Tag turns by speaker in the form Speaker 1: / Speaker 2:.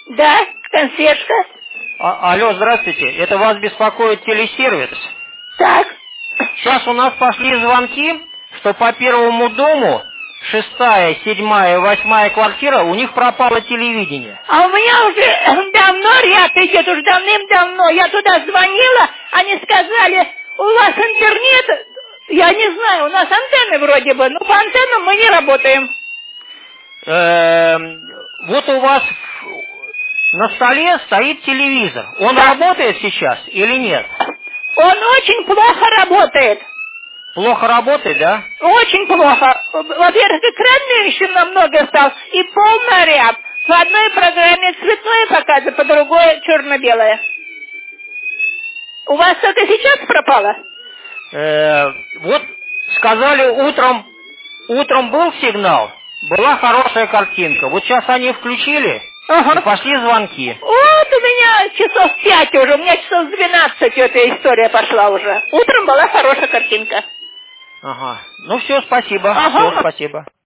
Speaker 1: Да, консьержка.
Speaker 2: Алло, здравствуйте. Это вас беспокоит телесервис?
Speaker 1: Так.
Speaker 2: Сейчас у нас пошли звонки, что по первому дому 6-я, 7-я, 8-я квартира, у них пропало телевидение.
Speaker 1: А у меня уже давно ряд идет, уже давным-давно. Я туда звонила, они сказали, у вас интернет, я не знаю, у нас антенны вроде бы, но по антеннам мы не работаем.
Speaker 2: Вот у вас на столе стоит телевизор. Он работает сейчас или нет?
Speaker 1: Он очень плохо работает.
Speaker 2: Плохо работает, да?
Speaker 1: Очень плохо. Во-первых, экран меньше намного стал, и полный ряд. По одной программе цветное показывает, по другой черно-белое. У вас что-то сейчас пропало?
Speaker 2: Вот сказали утром был сигнал, была хорошая картинка. Вот сейчас они включили, и пошли звонки.
Speaker 1: Вот у меня часов 5 уже, у меня часов 12 эта история пошла уже. Утром была хорошая картинка.
Speaker 2: Ага. Ну все, спасибо.
Speaker 1: Ага.
Speaker 2: Все, спасибо.